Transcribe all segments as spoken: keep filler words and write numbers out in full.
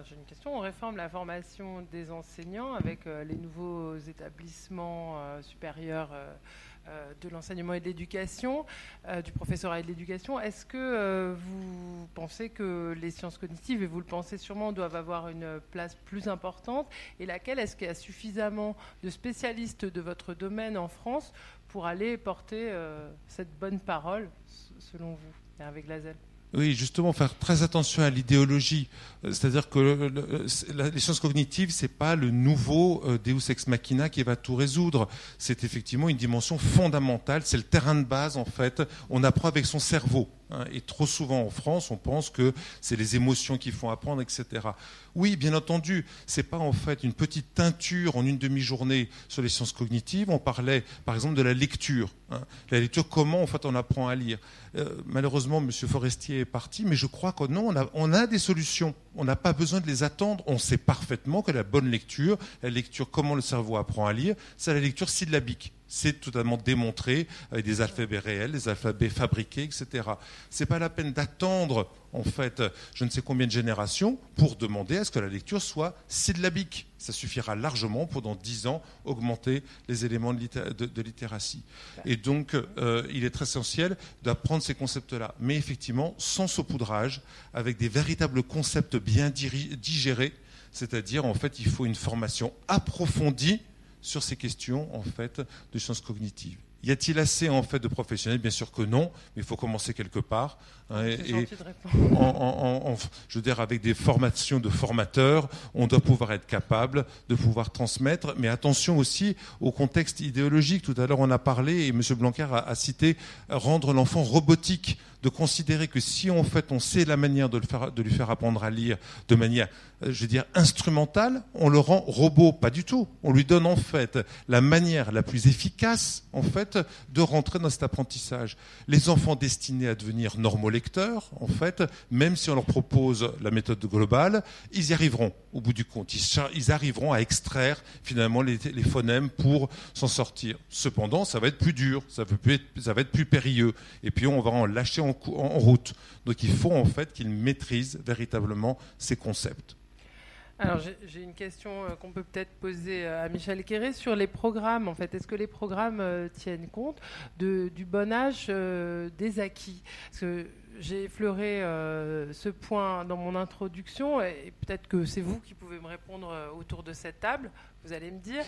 j'ai une question. On réforme la formation des enseignants avec euh, les nouveaux établissements euh, supérieurs euh, euh, de l'enseignement et de l'éducation, euh, du professorat et de l'éducation. Est-ce que euh, vous pensez que les sciences cognitives, et vous le pensez sûrement, doivent avoir une place plus importante? Et laquelle? Est-ce qu'il y a suffisamment de spécialistes de votre domaine en France pour aller porter euh, cette bonne parole, selon vous, Hervé Glazel? Oui, justement, faire très attention à l'idéologie. C'est-à-dire que le, le, les sciences cognitives, c'est pas le nouveau euh, Deus ex machina qui va tout résoudre. C'est effectivement une dimension fondamentale. C'est le terrain de base, en fait. On apprend avec son cerveau. Hein, et trop souvent en France, on pense que c'est les émotions qui font apprendre, et cetera. Oui, bien entendu, c'est pas en fait une petite teinture en une demi-journée sur les sciences cognitives. On parlait, par exemple, de la lecture. Hein. La lecture, comment en fait on apprend à lire. Euh, malheureusement, M. Forestier est parti, mais je crois que non, on a, on a des solutions. On n'a pas besoin de les attendre. On sait parfaitement que la bonne lecture, la lecture comment le cerveau apprend à lire, c'est la lecture syllabique. C'est totalement démontré avec des alphabets réels, des alphabets fabriqués, et cetera. C'est pas la peine d'attendre, en fait, je ne sais combien de générations pour demander à ce que la lecture soit syllabique. Ça suffira largement pour, dans dix ans, augmenter les éléments de, litté- de, de littératie. Et donc, euh, il est très essentiel d'apprendre ces concepts-là. Mais effectivement, sans saupoudrage, avec des véritables concepts bien diri- digérés, c'est-à-dire, en fait, il faut une formation approfondie sur ces questions en fait de sciences cognitives. Y a-t-il assez en fait de professionnels? Bien sûr que non, mais il faut commencer quelque part. Hein, C'est et gentil de répondre. en, en, en, je veux dire, avec des formations de formateurs, on doit pouvoir être capable de pouvoir transmettre. Mais attention aussi au contexte idéologique. Tout à l'heure, on a parlé, et M. Blanquer a, a cité, rendre l'enfant robotique, de considérer que si en fait on sait la manière de, le faire, de lui faire apprendre à lire de manière, je veux dire, instrumentale, on le rend robot. Pas du tout. On lui donne en fait la manière la plus efficace en fait de rentrer dans cet apprentissage. Les enfants destinés à devenir normolecteurs, en fait, même si on leur propose la méthode globale, ils y arriveront au bout du compte. Ils, ils arriveront à extraire finalement les, les phonèmes pour s'en sortir. Cependant, ça va être plus dur, ça va, plus être, ça va être plus périlleux. Et puis on va en lâcher en, en route. Donc il faut en fait qu'ils maîtrisent véritablement ces concepts. Alors j'ai, j'ai une question euh, qu'on peut peut-être poser à Michel Quéré sur les programmes. En fait, est-ce que les programmes euh, tiennent compte de, du bon âge euh, des acquis? Parce que j'ai effleuré euh, ce point dans mon introduction, et peut-être que c'est vous qui pouvez me répondre euh, autour de cette table. Vous allez me dire.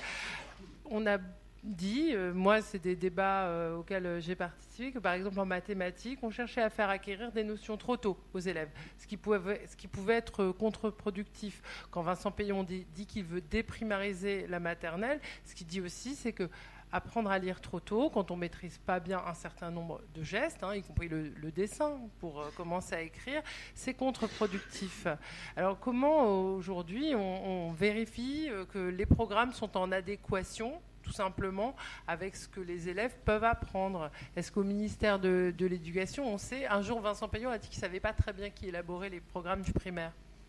On a dit, euh, moi c'est des débats euh, auxquels euh, j'ai participé, que par exemple en mathématiques, on cherchait à faire acquérir des notions trop tôt aux élèves, ce qui pouvait, ce qui pouvait être contre-productif. Quand Vincent Payon dit, dit qu'il veut déprimariser la maternelle, ce qu'il dit aussi, c'est que apprendre à lire trop tôt, quand on ne maîtrise pas bien un certain nombre de gestes, hein, y compris le, le dessin, pour euh, commencer à écrire, c'est contre-productif. Alors comment aujourd'hui on, on vérifie que les programmes sont en adéquation tout simplement avec ce que les élèves peuvent apprendre? Est-ce qu'au ministère de, de l'Éducation, on sait, un jour Vincent Payon a dit qu'il ne savait pas très bien qui élaborait les programmes du primaire.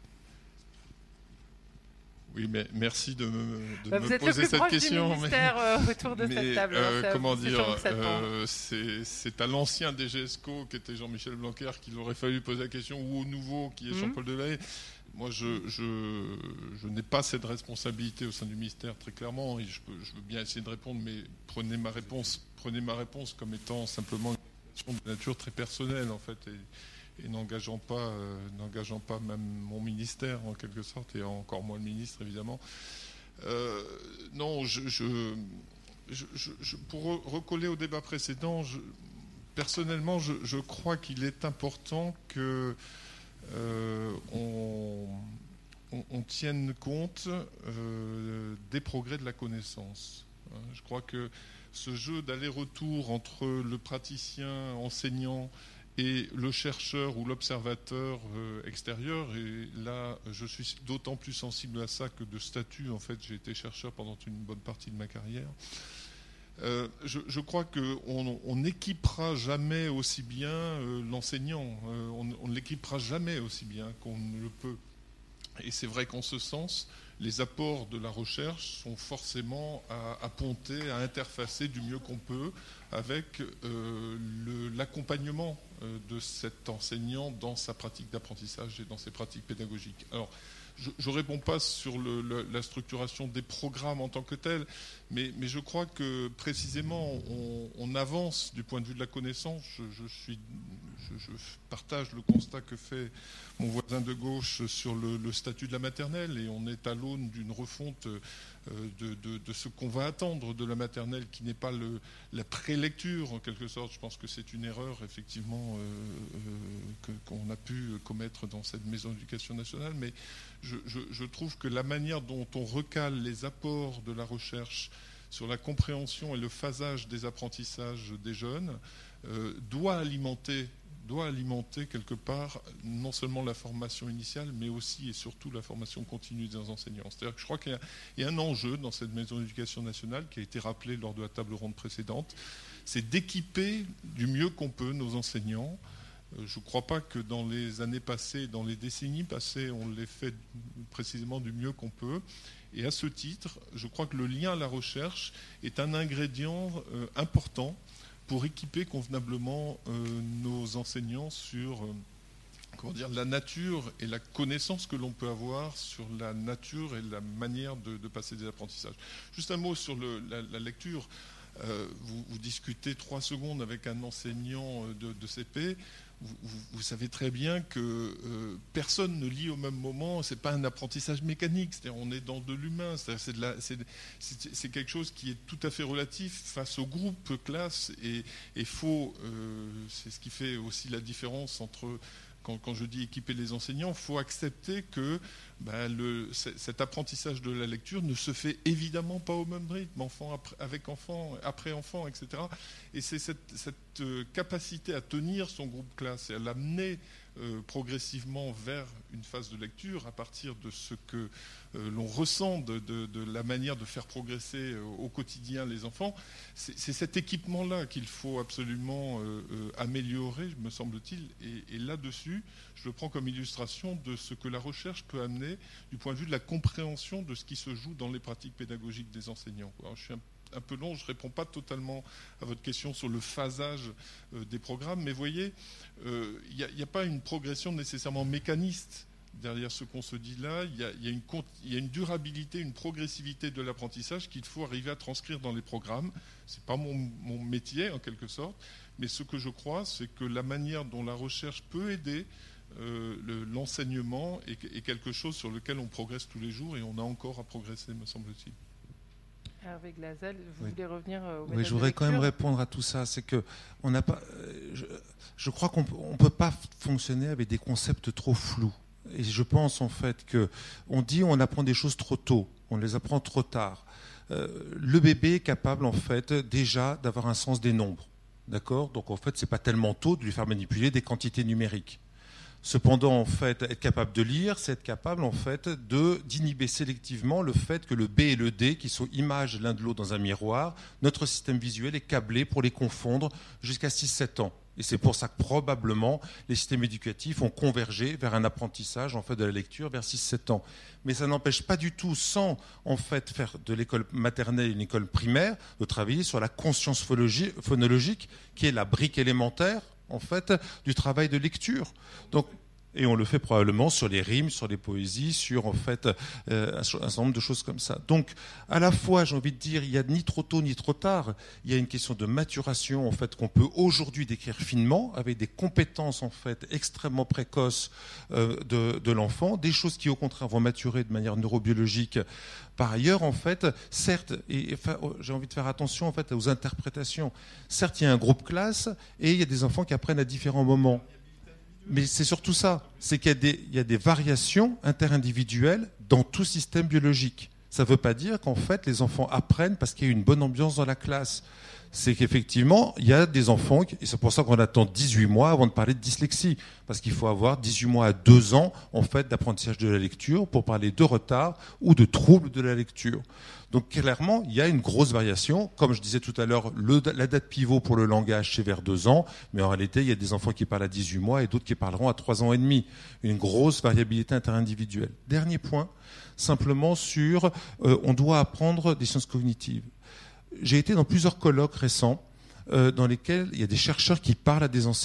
Oui, mais merci de me, de bah, me vous êtes poser le plus cette proche question. Du ministère, mais, euh, autour de mais, cette table. Euh, ça, comment c'est dire euh, c'est, c'est à l'ancien D G E S C O, qui était Jean-Michel Blanquer, qu'il aurait fallu poser la question, ou au nouveau, qui est mmh. Jean-Paul Delahaye. Moi, je, je, je n'ai pas cette responsabilité au sein du ministère, très clairement, et je, peux, je veux bien essayer de répondre, mais prenez ma réponse, prenez ma réponse comme étant simplement une question de nature très personnelle, en fait, et, et n'engageant pas, euh, n'engageant pas même mon ministère, en quelque sorte, et encore moins le ministre, évidemment. Euh, non, je, je, je, je, pour recoller au débat précédent, je, personnellement, je, je crois qu'il est important que euh, on, on, on tienne compte euh, des progrès de la connaissance. Je crois que ce jeu d'aller-retour entre le praticien enseignant et le chercheur ou l'observateur euh, extérieur, et là je suis d'autant plus sensible à ça que de statut, en fait j'ai été chercheur pendant une bonne partie de ma carrière. Euh, je, je crois qu'on n'équipera jamais aussi bien euh, l'enseignant, euh, on, on ne l'équipera jamais aussi bien qu'on ne le peut. Et c'est vrai qu'en ce sens, les apports de la recherche sont forcément à, à ponter, à interfacer du mieux qu'on peut avec euh, le, l'accompagnement euh, de cet enseignant dans sa pratique d'apprentissage et dans ses pratiques pédagogiques. Alors, je ne réponds pas sur le, le, la structuration des programmes en tant que tels, mais, mais je crois que précisément on, on avance du point de vue de la connaissance. Je, je, suis, je, je partage le constat que fait mon voisin de gauche sur le, le statut de la maternelle, et on est à l'aune d'une refonte de, de, de ce qu'on va attendre de la maternelle, qui n'est pas le, la prélecture en quelque sorte. Je pense que c'est une erreur effectivement euh, euh, que, qu'on a pu commettre dans cette maison d'éducation nationale, mais je, je, je trouve que la manière dont on recale les apports de la recherche sur la compréhension et le phasage des apprentissages des jeunes euh, doit alimenter doit alimenter quelque part non seulement la formation initiale, mais aussi et surtout la formation continue des enseignants. C'est-à-dire que je crois qu'il y a, il y a un enjeu dans cette maison d'éducation nationale qui a été rappelé lors de la table ronde précédente, c'est d'équiper du mieux qu'on peut nos enseignants. Je ne crois pas que dans les années passées, dans les décennies passées, on l'ait fait précisément du mieux qu'on peut. Et à ce titre, je crois que le lien à la recherche est un ingrédient euh, important pour équiper convenablement euh, nos enseignants sur euh, comment dire, la nature et la connaissance que l'on peut avoir sur la nature et la manière de, de passer des apprentissages. Juste un mot sur le, la, la lecture. Euh, vous, vous discutez trois secondes avec un enseignant de, de C P, vous, vous, vous savez très bien que euh, personne ne lit au même moment. C'est pas un apprentissage mécanique, c'est-à-dire on est dans de l'humain, c'est, c'est, de la, c'est, c'est, c'est quelque chose qui est tout à fait relatif face au groupe classe, et, et faut, euh, c'est ce qui fait aussi la différence entre Quand, quand je dis équiper les enseignants, il faut accepter que ben, le, cet apprentissage de la lecture ne se fait évidemment pas au même rythme, enfant après, avec enfant, après enfant, et cetera. Et c'est cette, cette capacité à tenir son groupe classe et à l'amener euh, progressivement vers une phase de lecture à partir de ce que euh, l'on ressent de, de, de la manière de faire progresser euh, au quotidien les enfants. C'est, c'est cet équipement-là qu'il faut absolument euh, euh, améliorer, me semble-t-il. Et, et là-dessus, je le prends comme illustration de ce que la recherche peut amener du point de vue de la compréhension de ce qui se joue dans les pratiques pédagogiques des enseignants. Alors, je suis un un peu long, je ne réponds pas totalement à votre question sur le phasage euh, des programmes, mais voyez, il euh, n'y a, a pas une progression nécessairement mécaniste derrière ce qu'on se dit là. Il y a, y a, une, y a une durabilité, une progressivité de l'apprentissage qu'il faut arriver à transcrire dans les programmes. Ce n'est pas mon, mon métier, en quelque sorte, mais ce que je crois, c'est que la manière dont la recherche peut aider euh, le, l'enseignement est, est quelque chose sur lequel on progresse tous les jours, et on a encore à progresser, me semble-t-il. Hervé Glazel, vous oui. voulez revenir au Oui, je voudrais quand même répondre à tout ça. C'est que on n'a pas. Je, je crois qu'on ne peut pas fonctionner avec des concepts trop flous. Et je pense en fait que on dit on apprend des choses trop tôt, on les apprend trop tard. Euh, le bébé est capable en fait déjà d'avoir un sens des nombres, d'accord ? Donc en fait, c'est pas tellement tôt de lui faire manipuler des quantités numériques. Cependant, en fait, être capable de lire, c'est être capable, en fait, de, d'inhiber sélectivement le fait que le B et le D, qui sont images l'un de l'autre dans un miroir, notre système visuel est câblé pour les confondre jusqu'à six sept ans. Et c'est pour ça que probablement les systèmes éducatifs ont convergé vers un apprentissage en fait de la lecture vers six sept ans. Mais ça n'empêche pas du tout, sans en fait faire de l'école maternelle une école primaire, de travailler sur la conscience phonologique, qui est la brique élémentaire en fait du travail de lecture. Donc, et on le fait probablement sur les rimes, sur les poésies, sur en fait euh, un certain nombre de choses comme ça. Donc, à la fois, j'ai envie de dire, il n'y a ni trop tôt ni trop tard. Il y a une question de maturation en fait qu'on peut aujourd'hui décrire finement, avec des compétences en fait extrêmement précoces euh, de, de l'enfant, des choses qui au contraire vont maturer de manière neurobiologique. Par ailleurs, en fait, certes, et, et j'ai envie de faire attention en fait aux interprétations. Certes, il y a un groupe classe et il y a des enfants qui apprennent à différents moments. Mais c'est surtout ça, c'est qu'il y a des, il y a des variations interindividuelles dans tout système biologique. Ça ne veut pas dire qu'en fait les enfants apprennent parce qu'il y a une bonne ambiance dans la classe. C'est qu'effectivement, il y a des enfants, et c'est pour ça qu'on attend dix-huit mois avant de parler de dyslexie, parce qu'il faut avoir dix-huit mois à deux ans en fait, d'apprentissage de la lecture pour parler de retard ou de troubles de la lecture. Donc clairement, il y a une grosse variation. Comme je disais tout à l'heure, le, la date pivot pour le langage, c'est vers deux ans, mais en réalité, il y a des enfants qui parlent à dix-huit mois et d'autres qui parleront à trois ans et demi. Une grosse variabilité interindividuelle. Dernier point, simplement sur euh, on doit apprendre des sciences cognitives. J'ai été dans plusieurs colloques récents euh, dans lesquels il y a des chercheurs qui parlent à des enseignants.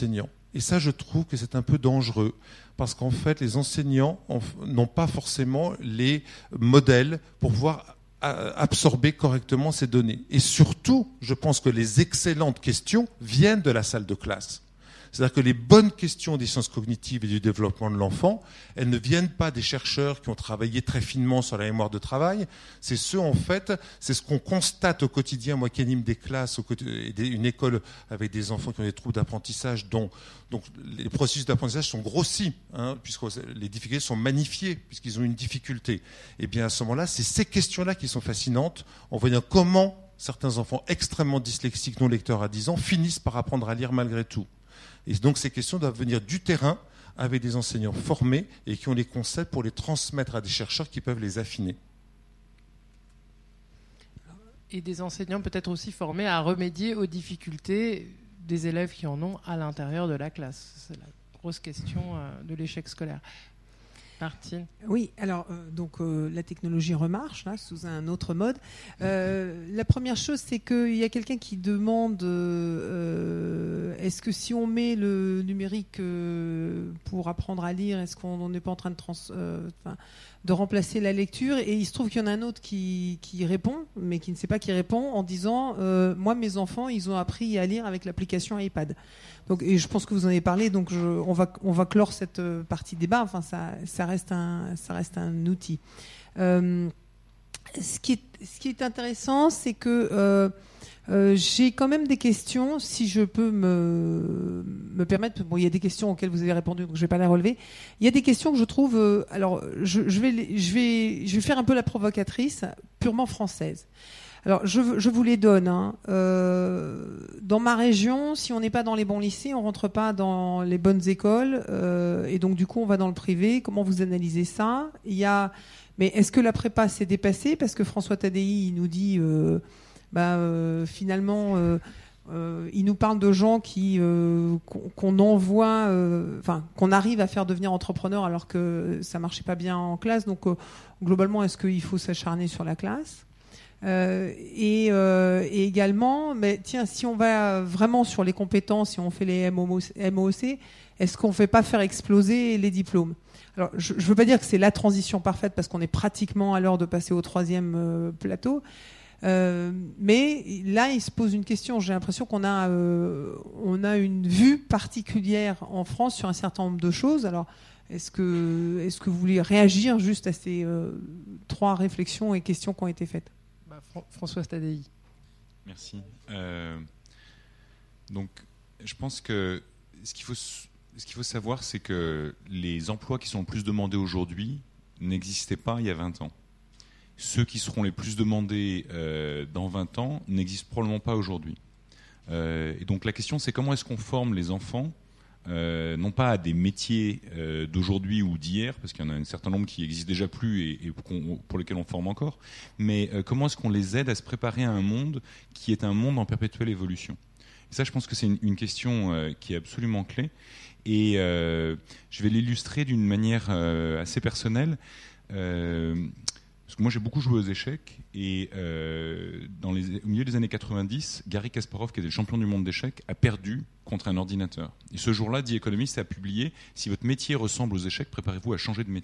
Et ça, je trouve que c'est un peu dangereux, parce qu'en fait, les enseignants n'ont pas forcément les modèles pour pouvoir absorber correctement ces données. Et surtout, je pense que les excellentes questions viennent de la salle de classe. C'est-à-dire que les bonnes questions des sciences cognitives et du développement de l'enfant, elles ne viennent pas des chercheurs qui ont travaillé très finement sur la mémoire de travail. C'est ceux, en fait, c'est ce qu'on constate au quotidien, moi qui anime des classes, une école avec des enfants qui ont des troubles d'apprentissage, dont donc les processus d'apprentissage sont grossis, hein, puisque les difficultés sont magnifiées, puisqu'ils ont une difficulté. Et bien à ce moment-là, c'est ces questions-là qui sont fascinantes, en voyant comment certains enfants extrêmement dyslexiques, non lecteurs à dix ans, finissent par apprendre à lire malgré tout. Et donc ces questions doivent venir du terrain avec des enseignants formés et qui ont les concepts pour les transmettre à des chercheurs qui peuvent les affiner. Et des enseignants peut-être aussi formés à remédier aux difficultés des élèves qui en ont à l'intérieur de la classe. C'est la grosse question de l'échec scolaire. Martine. Oui, alors euh, donc euh, la technologie remarche là, sous un autre mode. Euh, la première chose, c'est qu'il y a quelqu'un qui demande euh, est-ce que si on met le numérique euh, pour apprendre à lire, est-ce qu'on n'est pas en train de, trans, euh, de remplacer la lecture? Et il se trouve qu'il y en a un autre qui, qui répond, mais qui ne sait pas qui répond, en disant euh, moi, mes enfants, ils ont appris à lire avec l'application iPad. Donc, et je pense que vous en avez parlé, donc je, on, va, on va clore cette partie débat. Enfin, ça, ça, reste, un, ça reste un outil. Euh, ce, qui est, ce qui est intéressant, c'est que euh, euh, j'ai quand même des questions, si je peux me, me permettre. Bon, il y a des questions auxquelles vous avez répondu, donc je ne vais pas les relever. Il y a des questions que je trouve. Euh, alors, je, je, vais, je, vais, je vais faire un peu la provocatrice, purement française. Alors, je, je vous les donne. Hein. Euh, dans ma région, si on n'est pas dans les bons lycées, on rentre pas dans les bonnes écoles, euh, et donc du coup, on va dans le privé. Comment vous analysez ça? Il y a, mais est-ce que la prépa s'est dépassée? Parce que François Tadei, il nous dit, euh, bah, euh, finalement, euh, euh, il nous parle de gens qui euh, qu'on, qu'on envoie, euh, enfin, qu'on arrive à faire devenir entrepreneurs alors que ça marchait pas bien en classe. Donc, euh, globalement, est-ce qu'il faut s'acharner sur la classe? Euh, et, euh, et également, mais tiens, si on va vraiment sur les compétences, si on fait les M O O C, est-ce qu'on ne fait pas faire exploser les diplômes? Alors, je ne veux pas dire que c'est la transition parfaite parce qu'on est pratiquement à l'heure de passer au troisième euh, plateau, euh, mais là, il se pose une question. J'ai l'impression qu'on a, euh, on a une vue particulière en France sur un certain nombre de choses. Alors, est-ce que, est-ce que vous voulez réagir juste à ces euh, trois réflexions et questions qui ont été faites? François Tadei. Merci. Euh, donc, je pense que ce qu'il faut, ce qu'il faut savoir, c'est que les emplois qui sont le plus demandés aujourd'hui n'existaient pas il y a vingt ans. Ceux qui seront les plus demandés euh, dans vingt ans n'existent probablement pas aujourd'hui. Euh, et donc, la question, c'est comment est-ce qu'on forme les enfants Euh, non pas à des métiers euh, d'aujourd'hui ou d'hier, parce qu'il y en a un certain nombre qui n'existent déjà plus et, et pour lesquels on forme encore, mais euh, comment est-ce qu'on les aide à se préparer à un monde qui est un monde en perpétuelle évolution. Et ça, je pense que c'est une, une question euh, qui est absolument clé, et euh, je vais l'illustrer d'une manière euh, assez personnelle. Euh, Parce que moi, j'ai beaucoup joué aux échecs, et euh, dans les, au milieu des années quatre-vingt-dix, Garry Kasparov, qui était le champion du monde d'échecs, a perdu contre un ordinateur. Et ce jour-là, The Economist a publié « Si votre métier ressemble aux échecs, préparez-vous à changer de métier ».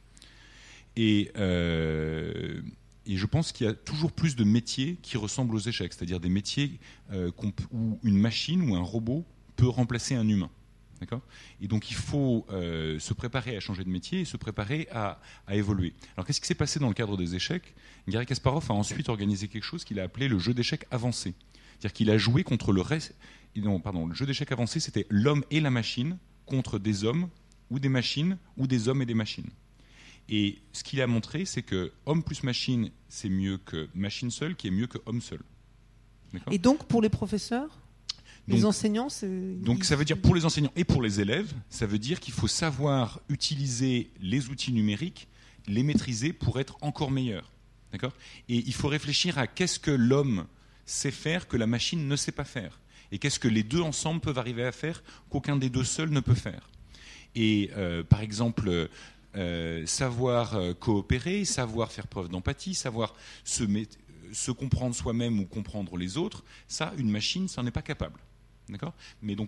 Et, euh, et je pense qu'il y a toujours plus de métiers qui ressemblent aux échecs, c'est-à-dire des métiers euh, où une machine ou un robot peut remplacer un humain. D'accord ? Et donc il faut euh, se préparer à changer de métier et se préparer à, à évoluer. Alors qu'est-ce qui s'est passé dans le cadre des échecs ? Garry Kasparov a ensuite organisé quelque chose qu'il a appelé le jeu d'échecs avancé. C'est-à-dire qu'il a joué contre le reste... Non, pardon, le jeu d'échecs avancé, c'était l'homme et la machine contre des hommes ou des machines ou des hommes et des machines. Et ce qu'il a montré, c'est que homme plus machine, c'est mieux que machine seule, qui est mieux que homme seul. D'accord ? Et donc pour les professeurs ? Les donc, enseignants, c'est... Donc ça veut dire pour les enseignants et pour les élèves, ça veut dire qu'il faut savoir utiliser les outils numériques, les maîtriser pour être encore meilleur. D'accord ? Et il faut réfléchir à qu'est-ce que l'homme sait faire que la machine ne sait pas faire. Et qu'est-ce que les deux ensemble peuvent arriver à faire qu'aucun des deux seuls ne peut faire. Et euh, par exemple, euh, savoir euh, coopérer, savoir faire preuve d'empathie, savoir se, met- se comprendre soi-même ou comprendre les autres, ça, une machine, ça n'en est pas capable. D'accord ? Mais donc,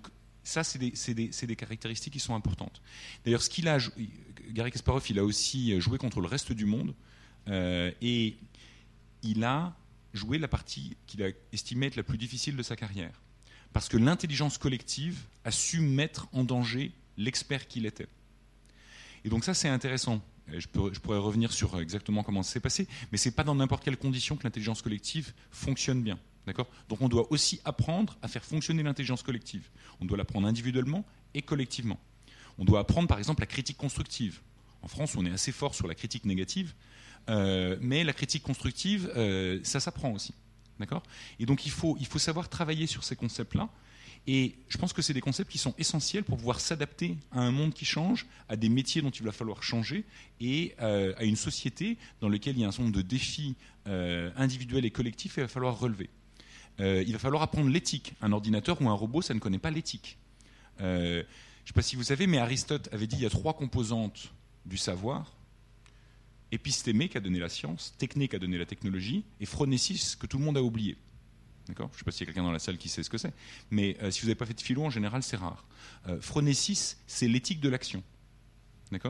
Ça, c'est des, c'est des, c'est des caractéristiques qui sont importantes. D'ailleurs, ce qu'il a, Garry Kasparov, il a aussi joué contre le reste du monde euh, et il a joué la partie qu'il a estimée être la plus difficile de sa carrière. Parce que l'intelligence collective a su mettre en danger l'expert qu'il était. Et donc ça, c'est intéressant. Je, peux, je pourrais revenir sur exactement comment ça s'est passé, mais ce n'est pas dans n'importe quelle condition que l'intelligence collective fonctionne bien. D'accord ? Donc on doit aussi apprendre à faire fonctionner l'intelligence collective. On doit l'apprendre individuellement et collectivement. On doit apprendre par exemple la critique constructive. En France, on est assez fort sur la critique négative, euh, mais la critique constructive, euh, ça s'apprend aussi. D'accord ? Et donc il faut, il faut savoir travailler sur ces concepts-là. Et je pense que c'est des concepts qui sont essentiels pour pouvoir s'adapter à un monde qui change, à des métiers dont il va falloir changer et euh, à une société dans laquelle il y a un certain nombre de défis euh, individuels et collectifs et il va falloir relever. Euh, il va falloir apprendre l'éthique. Un ordinateur ou un robot, ça ne connaît pas l'éthique. Euh, je ne sais pas si vous savez, mais Aristote avait dit qu'il y a trois composantes du savoir. Épistémé, qui a donné la science, techné, qui a donné la technologie, et phronésis, que tout le monde a oublié. D'accord ? Je ne sais pas s'il y a quelqu'un dans la salle qui sait ce que c'est, mais euh, si vous n'avez pas fait de philo, en général, c'est rare. Euh, phronésis, c'est l'éthique de l'action. D'accord ?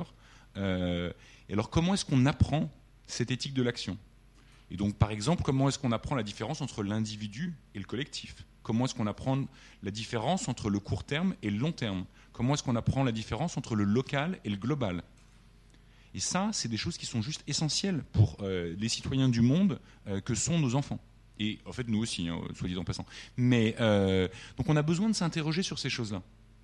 euh, Et alors, comment est-ce qu'on apprend cette éthique de l'action ? Et donc, par exemple, comment est-ce qu'on apprend la différence entre l'individu et le collectif ? Comment est-ce qu'on apprend la différence entre le court terme et le long terme ? Comment est-ce qu'on apprend la différence entre le local et le global ? Et ça, c'est des choses qui sont juste essentielles pour euh, les citoyens du monde euh, que sont nos enfants. Et en fait, nous aussi, hein, soit dit en passant. Mais, euh, donc on a besoin de s'interroger sur ces choses-là.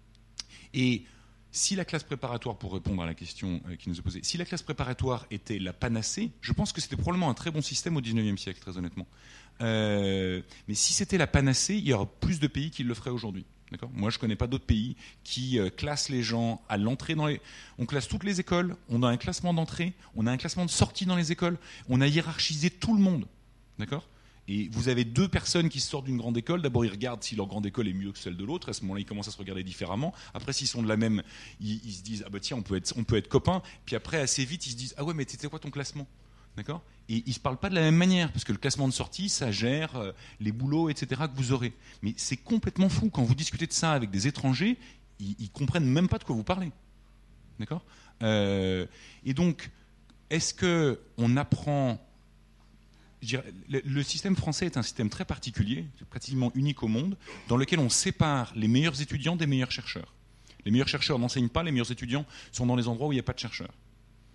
Et si la classe préparatoire, pour répondre à la question euh, qui nous est posée, si la classe préparatoire était la panacée, je pense que c'était probablement un très bon système au dix-neuvième siècle, très honnêtement. Euh, mais si c'était la panacée, il y aurait plus de pays qui le feraient aujourd'hui. D'accord ? Moi, je ne connais pas d'autres pays qui euh, classent les gens à l'entrée dans les... On classe toutes les écoles, on a un classement d'entrée, on a un classement de sortie dans les écoles, on a hiérarchisé tout le monde. D'accord ? Et vous avez deux personnes qui sortent d'une grande école. D'abord, ils regardent si leur grande école est mieux que celle de l'autre. À ce moment-là, ils commencent à se regarder différemment. Après, s'ils sont de la même, ils, ils se disent « Ah bah tiens, on peut être, on peut être copains ». Puis après, assez vite, ils se disent « Ah ouais, mais c'était quoi ton classement ?» D'accord ? Et ils ne se parlent pas de la même manière, parce que le classement de sortie, ça gère euh, les boulots, et cetera que vous aurez. Mais c'est complètement fou. Quand vous discutez de ça avec des étrangers, ils ne comprennent même pas de quoi vous parlez. D'accord ? euh, Et donc, est-ce qu'on apprend... Je dirais, le, le système français est un système très particulier, pratiquement unique au monde, dans lequel on sépare les meilleurs étudiants des meilleurs chercheurs. Les meilleurs chercheurs n'enseignent pas, les meilleurs étudiants sont dans les endroits où il n'y a pas de chercheurs. D'accord ?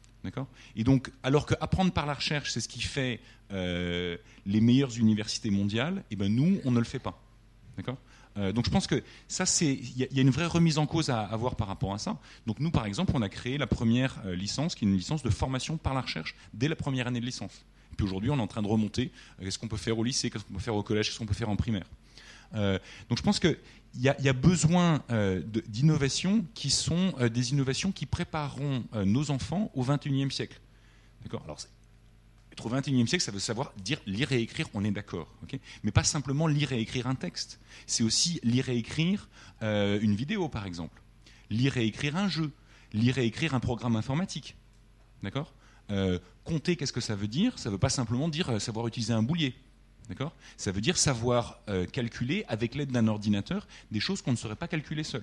Et donc, alors qu'apprendre par la recherche, c'est ce qui fait euh, les meilleures universités mondiales, et ben nous, on ne le fait pas. D'accord ? euh, Donc, je pense que ça, c'est, il y, y a une vraie remise en cause à avoir par rapport à ça. Donc, nous, par exemple, on a créé la première euh, licence, qui est une licence de formation par la recherche, dès la première année de licence. Et puis aujourd'hui, on est en train de remonter. Qu'est-ce qu'on peut faire au lycée ? Qu'est-ce qu'on peut faire au collège ? Qu'est-ce qu'on peut faire en primaire ? euh, Donc, je pense que Il y, a, il y a besoin euh, de, d'innovations qui sont euh, des innovations qui prépareront euh, nos enfants au vingt et unième siècle. D'accord ? Alors, être au vingt et unième siècle, ça veut savoir dire lire et écrire, on est d'accord. Okay ? Mais pas simplement lire et écrire un texte. C'est aussi lire et écrire euh, une vidéo, par exemple. Lire et écrire un jeu. Lire et écrire un programme informatique. D'accord ? euh, Compter, qu'est-ce que ça veut dire ? Ça ne veut pas simplement dire euh, savoir utiliser un boulier. D'accord ? Ça veut dire savoir euh, calculer avec l'aide d'un ordinateur des choses qu'on ne saurait pas calculer seul.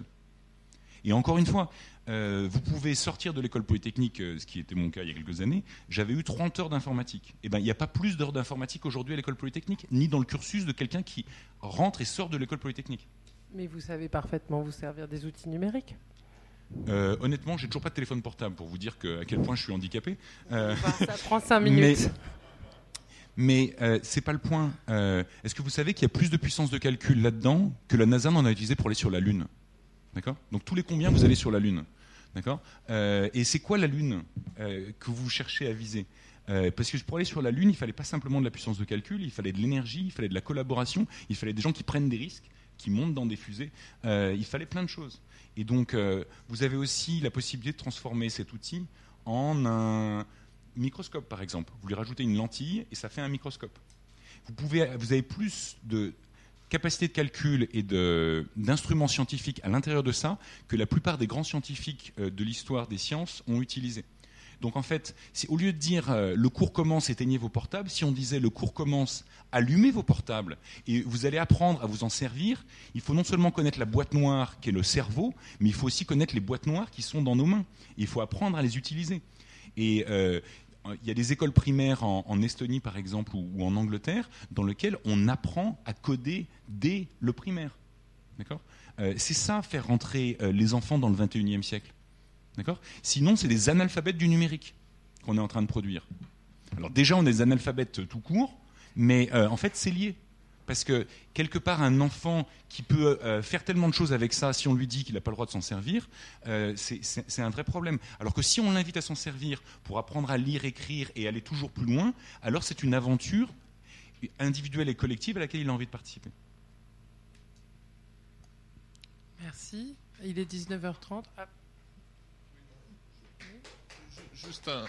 Et encore une fois, euh, vous pouvez sortir de l'école polytechnique, euh, ce qui était mon cas il y a quelques années, j'avais eu trente heures d'informatique. Eh ben, il n'y a pas plus d'heures d'informatique aujourd'hui à l'école polytechnique, ni dans le cursus de quelqu'un qui rentre et sort de l'école polytechnique. Mais vous savez parfaitement vous servir des outils numériques. Euh, honnêtement, j'ai toujours pas de téléphone portable pour vous dire que, à quel point je suis handicapé. Euh, ça prend cinq minutes. Mais, Mais euh, c'est pas le point. Euh, est-ce que vous savez qu'il y a plus de puissance de calcul là-dedans que la NASA n'en a utilisé pour aller sur la Lune ? D'accord ? Donc tous les combien vous allez sur la Lune ? D'accord ? euh, Et c'est quoi la Lune euh, que vous cherchez à viser ? euh, Parce que pour aller sur la Lune, il fallait pas simplement de la puissance de calcul, il fallait de l'énergie, il fallait de la collaboration, il fallait des gens qui prennent des risques, qui montent dans des fusées. Euh, il fallait plein de choses. Et donc euh, vous avez aussi la possibilité de transformer cet outil en un microscope, par exemple. Vous lui rajoutez une lentille et ça fait un microscope. Vous, pouvez, vous avez plus de capacité de calcul et de, d'instruments scientifiques à l'intérieur de ça que la plupart des grands scientifiques de l'histoire des sciences ont utilisé. Donc en fait, c'est, au lieu de dire euh, le cours commence, éteignez vos portables, si on disait le cours commence, allumez vos portables et vous allez apprendre à vous en servir, il faut non seulement connaître la boîte noire qui est le cerveau, mais il faut aussi connaître les boîtes noires qui sont dans nos mains. Et il faut apprendre à les utiliser. Et euh, il y a des écoles primaires en, en Estonie, par exemple, ou, ou en Angleterre, dans lesquelles on apprend à coder dès le primaire. D'accord ? Euh, c'est ça, faire rentrer euh, les enfants dans le vingt et unième siècle. D'accord ? Sinon, c'est des analphabètes du numérique qu'on est en train de produire. Alors déjà, on est des analphabètes tout court, mais euh, en fait, c'est lié. Parce que, quelque part, un enfant qui peut euh, faire tellement de choses avec ça, si on lui dit qu'il n'a pas le droit de s'en servir, euh, c'est, c'est, c'est un vrai problème. Alors que si on l'invite à s'en servir pour apprendre à lire, écrire et aller toujours plus loin, alors c'est une aventure individuelle et collective à laquelle il a envie de participer. Merci. Il est dix-neuf heures trente. Ah. Juste un...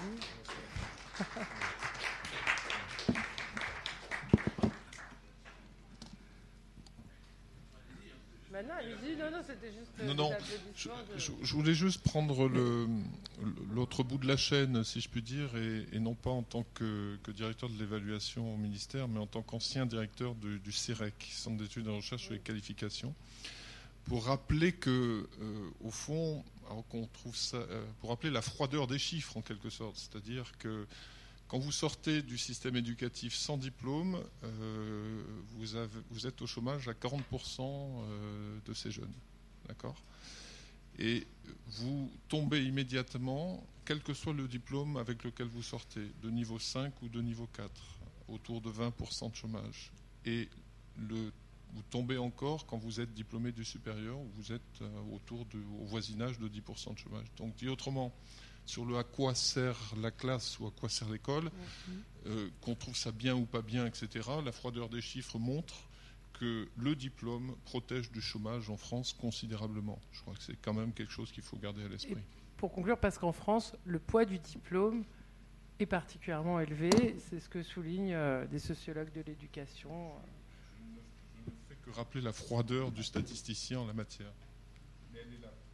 Bah non, allez-y. Non, non, c'était juste... Non, non, je, je, je voulais juste prendre le, l'autre bout de la chaîne, si je puis dire, et, et non pas en tant que, que directeur de l'évaluation au ministère, mais en tant qu'ancien directeur du, du CEREC, Centre d'études et de recherche sur les qualifications, pour rappeler que, euh, au fond, alors qu'on trouve ça, euh, pour rappeler la froideur des chiffres en quelque sorte, c'est-à-dire que quand vous sortez du système éducatif sans diplôme, euh, vous, avez, vous êtes au chômage à quarante pour cent de ces jeunes, d'accord ? Et vous tombez immédiatement, quel que soit le diplôme avec lequel vous sortez, de niveau cinq ou de niveau quatre, autour de vingt pour cent de chômage. Et le vous tombez encore quand vous êtes diplômé du supérieur, où vous êtes autour de, au voisinage de dix pour cent de chômage. Donc, dit autrement, sur le à quoi sert la classe ou à quoi sert l'école, mmh. euh, qu'on trouve ça bien ou pas bien, et cetera, la froideur des chiffres montre que le diplôme protège du chômage en France considérablement. Je crois que c'est quand même quelque chose qu'il faut garder à l'esprit. Et pour conclure, parce qu'en France, le poids du diplôme est particulièrement élevé, c'est ce que soulignent euh, des sociologues de l'éducation. Que rappeler la froideur du statisticien en la matière. Mais elle est là.